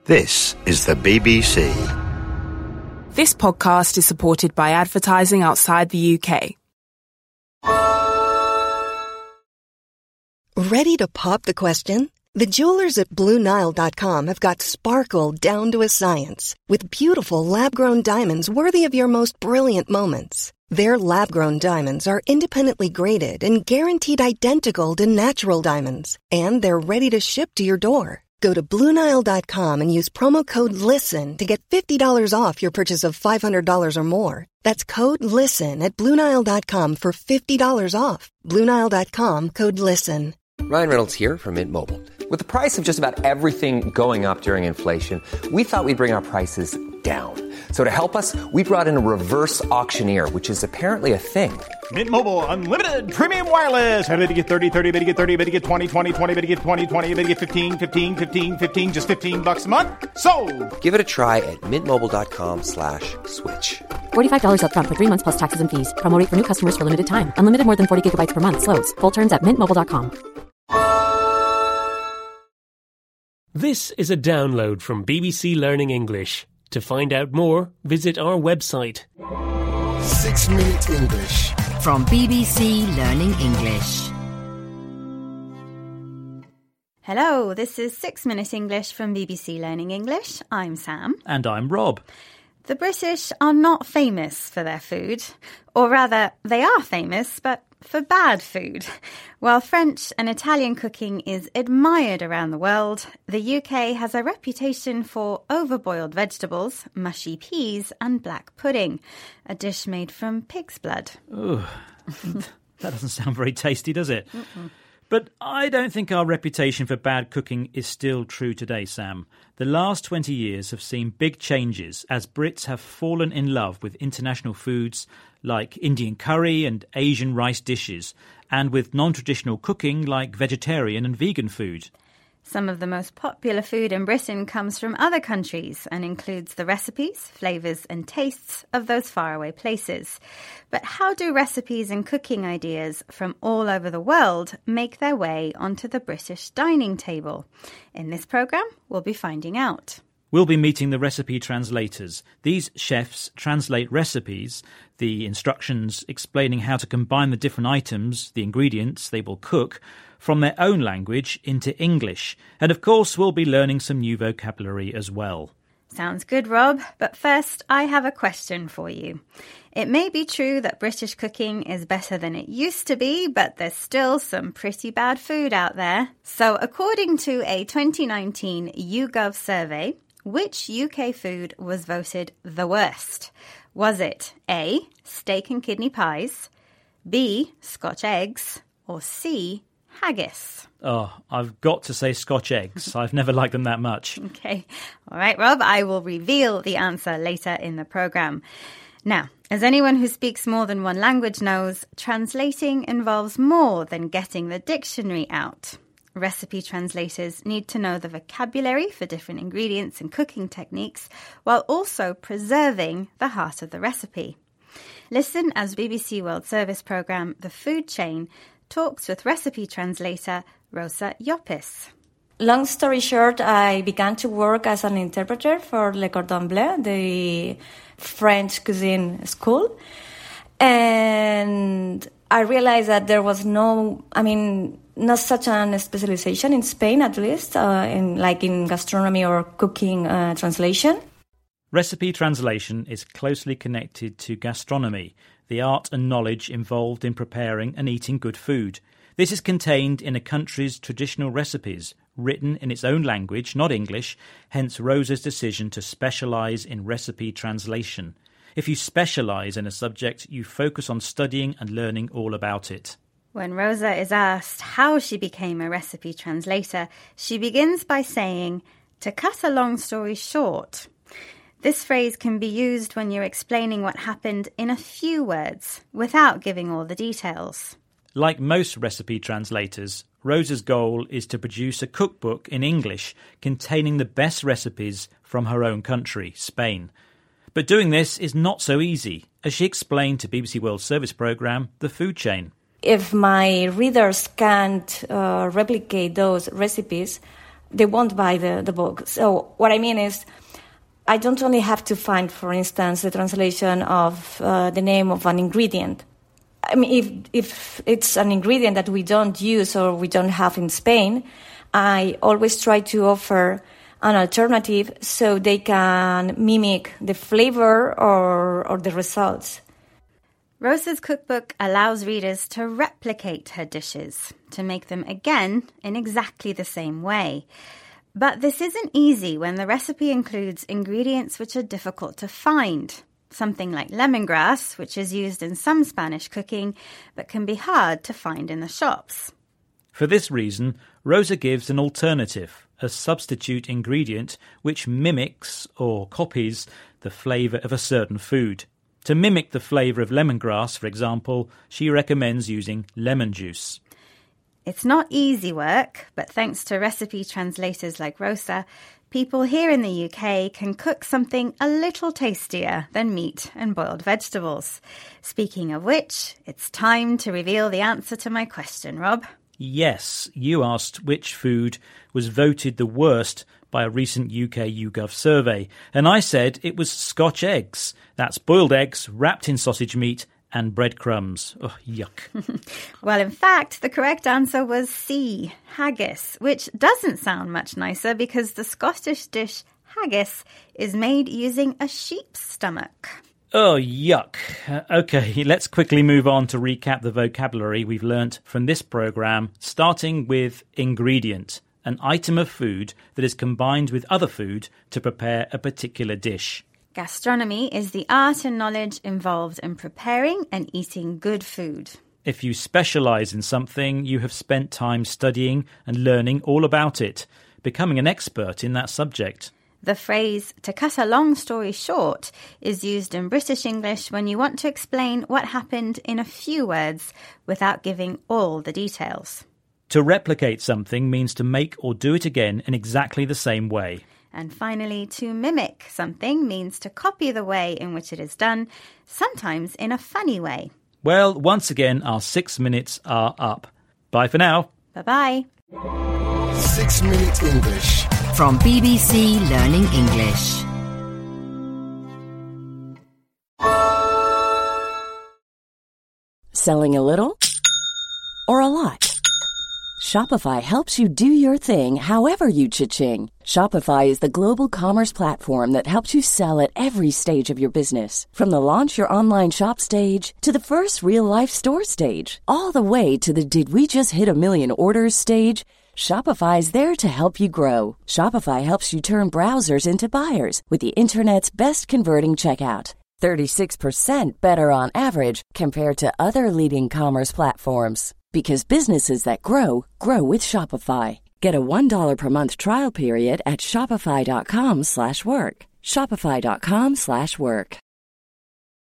This is the BBC. This podcast is supported by advertising outside the UK. Ready to pop the question? The jewelers at BlueNile.com have got sparkle down to a science with beautiful lab-grown diamonds worthy of your most brilliant moments. Their lab-grown diamonds are independently graded and guaranteed identical to natural diamonds, and they're ready to ship to your door. Go to BlueNile.com and use promo code LISTEN to get $50 off your purchase of $500 or more. That's code LISTEN at BlueNile.com for $50 off. BlueNile.com, code LISTEN. Ryan Reynolds here from Mint Mobile. With the price of just about everything going up during inflation, we thought we'd bring our prices down. So to help us, we brought in a reverse auctioneer, which is apparently a thing. Mint Mobile Unlimited Premium Wireless. How to get 30, 30, bit to get 30, bit to get 20, 20, 20, bit to get 20, 20, bit to get 15, 15, 15, 15, just $15 a month? Sold! Give it a try at mintmobile.com/switch. $45 up front for 3 months plus taxes and fees. Promo rate for new customers for limited time. Unlimited more than 40 gigabytes per month. Slows full terms at mintmobile.com. This is a download from BBC Learning English. To find out more, visit our website. 6 Minute English from BBC Learning English. Hello, this is 6 Minute English from BBC Learning English. I'm Sam. And I'm Rob. The British are not famous for their food. Or rather, they are famous, but for bad food. While French and Italian cooking is admired around the world, the UK has a reputation for overboiled vegetables, mushy peas and black pudding, a dish made from pig's blood. Ugh, that doesn't sound very tasty, does it? But I don't think our reputation for bad cooking is still true today, Sam. The last 20 years have seen big changes as Brits have fallen in love with international foods like Indian curry and Asian rice dishes, and with non-traditional cooking like vegetarian and vegan food. Some of the most popular food in Britain comes from other countries and includes the recipes, flavours and tastes of those faraway places. But how do recipes and cooking ideas from all over the world make their way onto the British dining table? In this programme, we'll be finding out. We'll be meeting the recipe translators. These chefs translate recipes, the instructions explaining how to combine the different items, the ingredients they will cook, from their own language into English. And of course, we'll be learning some new vocabulary as well. Sounds good, Rob. But first, I have a question for you. It may be true that British cooking is better than it used to be, but there's still some pretty bad food out there. So according to a 2019 YouGov survey, which UK food was voted the worst? Was it A, steak and kidney pies, B, Scotch eggs, or C, haggis? Oh, I've got to say Scotch eggs. I've never liked them that much. Okay. All right, Rob, I will reveal the answer later in the programme. Now, as anyone who speaks more than one language knows, translating involves more than getting the dictionary out. Recipe translators need to know the vocabulary for different ingredients and cooking techniques while also preserving the heart of the recipe. Listen as BBC World Service programme The Food Chain talks with recipe translator Rosa Llopis. Long story short, I began to work as an interpreter for Le Cordon Bleu, the French cuisine school. And I realized that there was not such a specialization in Spain, at least, in gastronomy or cooking translation. Recipe translation is closely connected to gastronomy, the art and knowledge involved in preparing and eating good food. This is contained in a country's traditional recipes, written in its own language, not English, hence Rosa's decision to specialise in recipe translation. If you specialise in a subject, you focus on studying and learning all about it. When Rosa is asked how she became a recipe translator, she begins by saying, "To cut a long story short." This phrase can be used when you're explaining what happened in a few words, without giving all the details. Like most recipe translators, Rosa's goal is to produce a cookbook in English containing the best recipes from her own country, Spain. But doing this is not so easy, as she explained to BBC World Service programme The Food Chain. If my readers can't replicate those recipes, they won't buy the book. So what I mean is, I don't only have to find, for instance, the translation of the name of an ingredient. I mean, if it's an ingredient that we don't use or we don't have in Spain, I always try to offer an alternative so they can mimic the flavor or the results. Rosa's cookbook allows readers to replicate her dishes, to make them again in exactly the same way. But this isn't easy when the recipe includes ingredients which are difficult to find. Something like lemongrass, which is used in some Spanish cooking, but can be hard to find in the shops. For this reason, Rosa gives an alternative, a substitute ingredient which mimics or copies the flavour of a certain food. To mimic the flavour of lemongrass, for example, she recommends using lemon juice. It's not easy work, but thanks to recipe translators like Rosa, people here in the UK can cook something a little tastier than meat and boiled vegetables. Speaking of which, it's time to reveal the answer to my question, Rob. Yes, you asked which food was voted the worst by a recent UK YouGov survey, and I said it was Scotch eggs. That's boiled eggs wrapped in sausage meat and breadcrumbs. Oh, yuck. Well, in fact, the correct answer was C, haggis, which doesn't sound much nicer because the Scottish dish haggis is made using a sheep's stomach. Oh, yuck. OK, let's quickly move on to recap the vocabulary we've learnt from this programme, starting with ingredient, an item of food that is combined with other food to prepare a particular dish. Gastronomy is the art and knowledge involved in preparing and eating good food. If you specialise in something, you have spent time studying and learning all about it, becoming an expert in that subject. The phrase, to cut a long story short, is used in British English when you want to explain what happened in a few words without giving all the details. To replicate something means to make or do it again in exactly the same way. And finally, to mimic something means to copy the way in which it is done, sometimes in a funny way. Well, once again, our 6 minutes are up. Bye for now. Bye-bye. 6 Minute English. From BBC Learning English. Selling a little or a lot? Shopify helps you do your thing however you cha-ching. Shopify is the global commerce platform that helps you sell at every stage of your business. From the launch your online shop stage to the first real-life store stage, all the way to the did we just hit a million orders stage. Shopify is there to help you grow. Shopify helps you turn browsers into buyers with the internet's best converting checkout. 36% better on average compared to other leading commerce platforms. Because businesses that grow, grow with Shopify. Get a $1 per month trial period at shopify.com/work. Shopify.com/work.